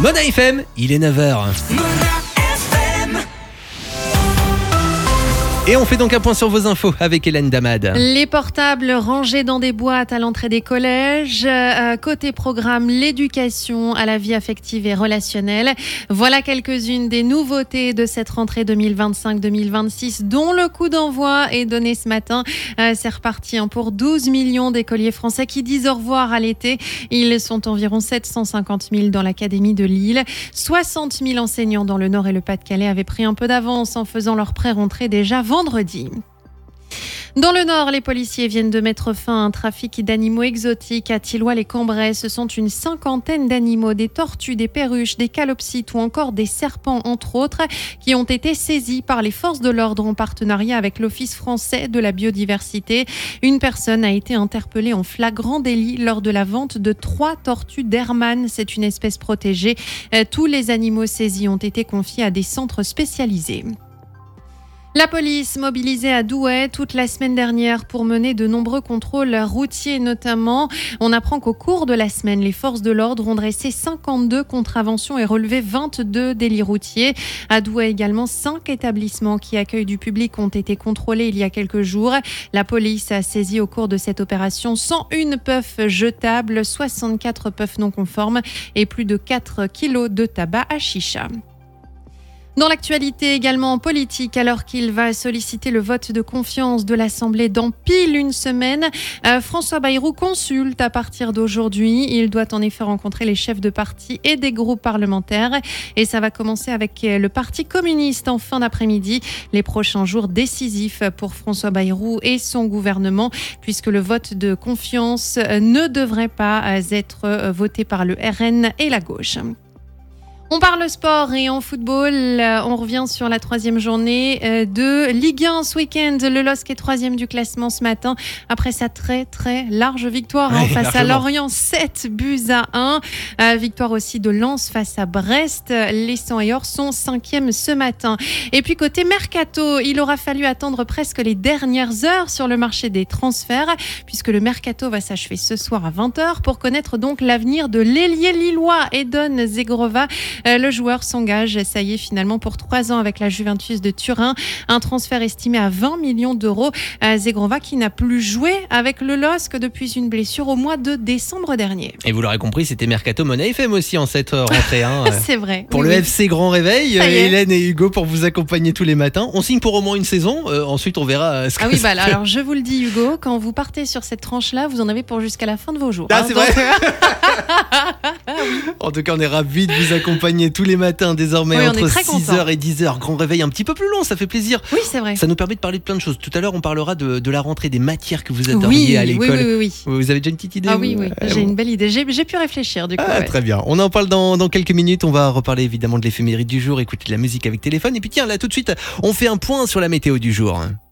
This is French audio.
Mona FM, il est 9h. Et on fait donc un point sur vos infos avec Hélène Damad. Les portables rangés dans des boîtes à l'entrée des collèges. Côté programme, l'éducation à la vie affective et relationnelle. Voilà quelques-unes des nouveautés de cette rentrée 2025-2026 dont le coup d'envoi est donné ce matin. C'est reparti pour 12 millions d'écoliers français qui disent au revoir à l'été. Ils sont environ 750 000 dans l'académie de Lille. 60 000 enseignants dans le Nord et le Pas-de-Calais avaient pris un peu d'avance en faisant leur pré-rentrée déjà vendredi. Dans le Nord, les policiers viennent de mettre fin à un trafic d'animaux exotiques à Thilloy-les-Cambrais. Ce sont une cinquantaine d'animaux, des tortues, des perruches, des calopsites ou encore des serpents, entre autres, qui ont été saisis par les forces de l'ordre en partenariat avec l'Office français de la biodiversité. Une personne a été interpellée en flagrant délit lors de la vente de 3 tortues d'Hermann. C'est une espèce protégée. Tous les animaux saisis ont été confiés à des centres spécialisés. La police mobilisée à Douai toute la semaine dernière pour mener de nombreux contrôles routiers notamment. On apprend qu'au cours de la semaine, les forces de l'ordre ont dressé 52 contraventions et relevé 22 délits routiers. À Douai également, 5 établissements qui accueillent du public ont été contrôlés il y a quelques jours. La police a saisi au cours de cette opération 101 puffs jetables, 64 puffs non conformes et plus de 4 kilos de tabac à chicha. Dans l'actualité également en politique, alors qu'il va solliciter le vote de confiance de l'Assemblée dans pile une semaine, François Bayrou consulte à partir d'aujourd'hui. Il doit en effet rencontrer les chefs de parti et des groupes parlementaires. Et ça va commencer avec le Parti communiste en fin d'après-midi. Les prochains jours décisifs pour François Bayrou et son gouvernement, puisque le vote de confiance ne devrait pas être voté par le RN et la gauche. On parle sport et en football, on revient sur la 3e journée de Ligue 1 ce week-end. Le LOSC est 3e du classement ce matin après sa très large victoire face à Lorient, 7-1. Victoire aussi de Lens face à Brest. Les 100 et or sont 5e ce matin. Et puis côté Mercato, il aura fallu attendre presque les dernières heures sur le marché des transferts puisque le Mercato va s'achever ce soir à 20h pour connaître donc l'avenir de l'ailier lillois Edon Zegrova. Le joueur s'engage, ça y est, finalement pour 3 ans avec la Juventus de Turin. Un transfert estimé à 20 millions d'euros. Zegrova qui n'a plus joué avec le LOSC depuis une blessure au mois de décembre dernier. Et vous l'aurez compris, c'était Mercato Mona FM aussi en cette rentrée. C'est vrai. Pour le FC Grand Réveil, Hélène et Hugo pour vous accompagner tous les matins. On signe pour au moins une saison, ensuite on verra ce que ça fait. Alors je vous le dis Hugo, quand vous partez sur cette tranche-là, vous en avez pour jusqu'à la fin de vos jours. C'est vrai. En tout cas, on est ravis de vous accompagner tous les matins désormais entre 6h et 10h. Grand réveil un petit peu plus long, ça fait plaisir. Oui, c'est vrai. Ça nous permet de parler de plein de choses. Tout à l'heure, on parlera de la rentrée des matières que vous adoriez à l'école. Oui. Vous avez déjà une petite idée? Oui. J'ai une belle idée. J'ai pu réfléchir du coup. Très bien. On en parle dans quelques minutes. On va reparler évidemment de l'éphéméride du jour, écouter de la musique avec téléphone. Et puis tiens, là tout de suite, on fait un point sur la météo du jour.